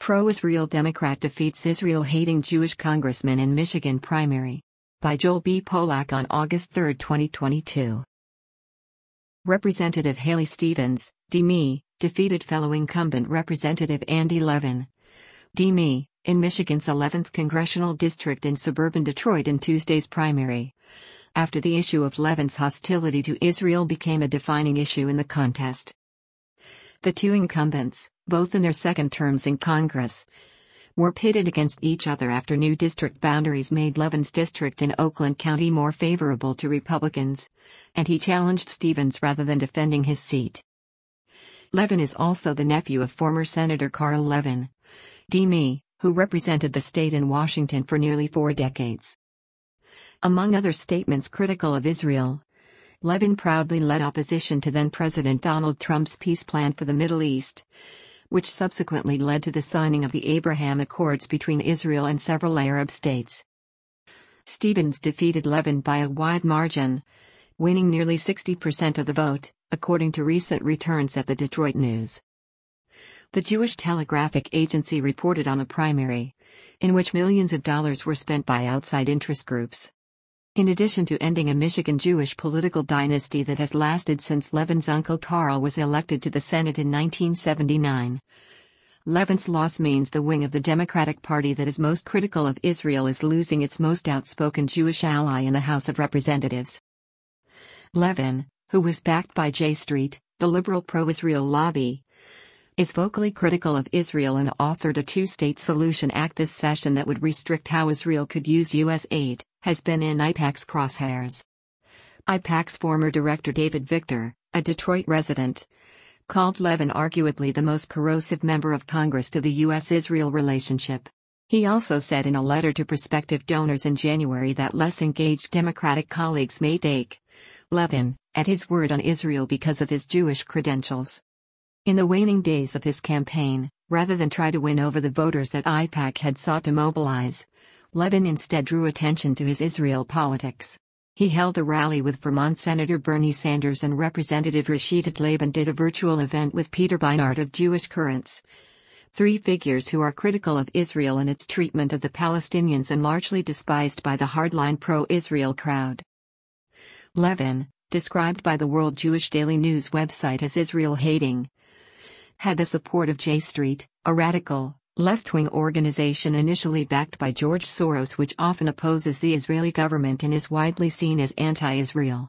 Pro-Israel Democrat defeats Israel-hating Jewish congressman in Michigan primary. By Joel B. Polak on August 3, 2022. Representative Haley Stevens, D.Me., defeated fellow incumbent Representative Andy Levin, D.Me., in Michigan's 11th congressional district in suburban Detroit in Tuesday's primary, after the issue of Levin's hostility to Israel became a defining issue in the contest. The two incumbents, both in their second terms in Congress, were pitted against each other after new district boundaries made Levin's district in Oakland County more favorable to Republicans, and he challenged Stevens rather than defending his seat. Levin is also the nephew of former Senator Carl Levin, D.Me., who represented the state in Washington for nearly 4 decades. Among other statements critical of Israel, Levin proudly led opposition to then-President Donald Trump's peace plan for the Middle East, which subsequently led to the signing of the Abraham Accords between Israel and several Arab states. Stevens defeated Levin by a wide margin, winning nearly 60% of the vote, according to recent returns at the Detroit News. The Jewish Telegraphic Agency reported on a primary, in which millions of dollars were spent by outside interest groups. In addition to ending a Michigan Jewish political dynasty that has lasted since Levin's uncle Carl was elected to the Senate in 1979, Levin's loss means the wing of the Democratic Party that is most critical of Israel is losing its most outspoken Jewish ally in the House of Representatives. Levin, who was backed by J Street, the liberal pro-Israel lobby, is vocally critical of Israel and authored a two-state solution act this session that would restrict how Israel could use U.S. aid, has been in AIPAC's crosshairs. AIPAC's former director David Victor, a Detroit resident, called Levin arguably the most corrosive member of Congress to the U.S.-Israel relationship. He also said in a letter to prospective donors in January that less engaged Democratic colleagues may take Levin at his word on Israel because of his Jewish credentials. In the waning days of his campaign, rather than try to win over the voters that AIPAC had sought to mobilize, Levin instead drew attention to his Israel politics. He held a rally with Vermont Senator Bernie Sanders and Representative Rashida Tlaib and did a virtual event with Peter Beinart of Jewish Currents, 3 figures who are critical of Israel and its treatment of the Palestinians and largely despised by the hardline pro-Israel crowd. Levin, described by the World Jewish Daily News website as Israel-hating, had the support of J Street, a radical, left-wing organization initially backed by George Soros which often opposes the Israeli government and is widely seen as anti-Israel.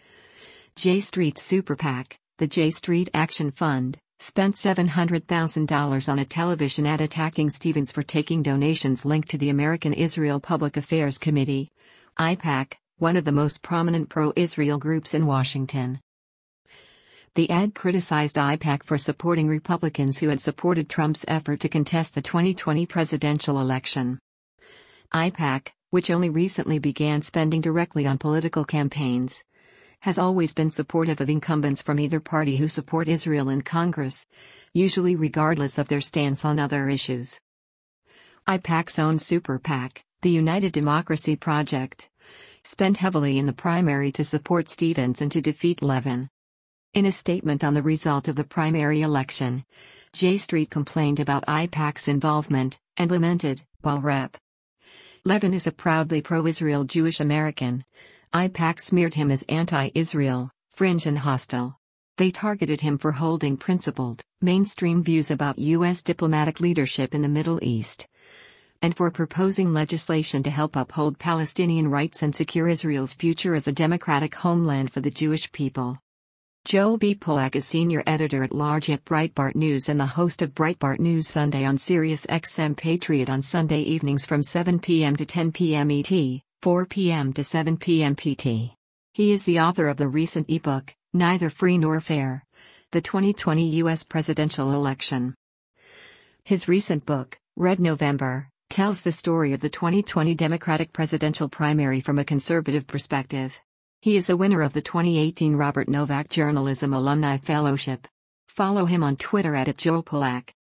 J Street's Super PAC, the J Street Action Fund, spent $700,000 on a television ad attacking Stevens for taking donations linked to the American Israel Public Affairs Committee, AIPAC, one of the most prominent pro-Israel groups in Washington. The ad criticized AIPAC for supporting Republicans who had supported Trump's effort to contest the 2020 presidential election. AIPAC, which only recently began spending directly on political campaigns, has always been supportive of incumbents from either party who support Israel in Congress, usually regardless of their stance on other issues. AIPAC's own Super PAC, the United Democracy Project, spent heavily in the primary to support Stevens and to defeat Levin. In a statement on the result of the primary election, J Street complained about AIPAC's involvement, and lamented, while Rep. Levin is a proudly pro-Israel Jewish American, AIPAC smeared him as anti-Israel, fringe and hostile. They targeted him for holding principled, mainstream views about U.S. diplomatic leadership in the Middle East, and for proposing legislation to help uphold Palestinian rights and secure Israel's future as a democratic homeland for the Jewish people. Joel B. Polak is senior editor-at-large at Breitbart News and the host of Breitbart News Sunday on Sirius XM Patriot on Sunday evenings from 7 p.m. to 10 p.m. ET, 4 p.m. to 7 p.m. PT. He is the author of the recent ebook, Neither Free Nor Fair: The 2020 U.S. Presidential Election. His recent book, Red November, tells the story of the 2020 Democratic presidential primary from a conservative perspective. He is a winner of the 2018 Robert Novak Journalism Alumni Fellowship. Follow him on Twitter @JoelPolak.